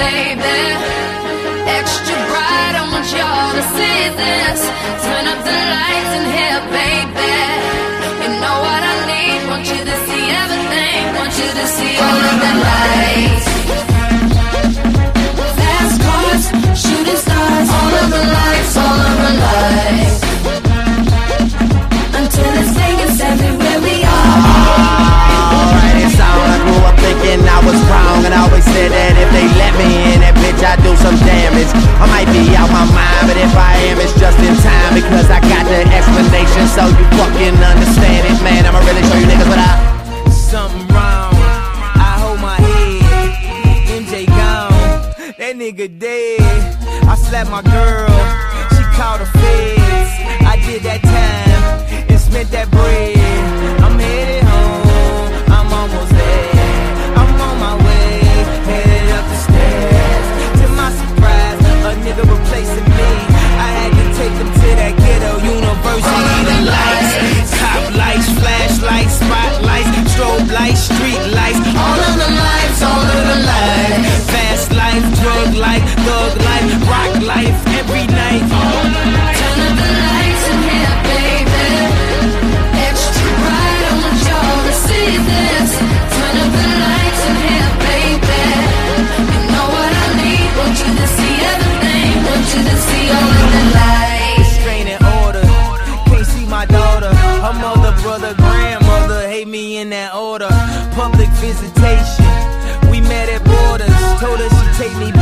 baby. Extra bright, I want y'all to see this. Turn up the lights in here, baby. You know what I need, want you to see everything. Want you to see all of the lights. Fast cars, shooting stars, all of the lights, all of the lights. Until it's Vegas everywhere we are. Alright, it's on. I grew up thinking I was wrong, and I always said that if they let me in that bitch, I do some damage. I might be out my mind, but if I am, it's just in time, because I got the explanation, so you fucking understand it, man. I'ma really show you niggas what I. Something wrong, I hold my head. MJ gone, that nigga dead. I slapped my girl, she called the feds. I did that time and spent that bread. I'm headed home, I'm almost there. I'm on my way, headed up the stairs. To my surprise, a nigga replacing me. I had to take him to that ghetto university. The lights, top lights, flashlights, spotlights, strobe lights, street lights, all of the lights, all of the lights. Fast life, drug life, thug life, rock life, every night. Turn up the lights in here, baby. Extra bright, I want y'all to see this. Turn up the lights in here, baby. You know what I need, want you to see everything. Want you to see all of the lights. Restraining order, can't see my daughter. Her mother, brother, grandmother hate me in that order. Public visitation, we met at Borders. Told her she'd take me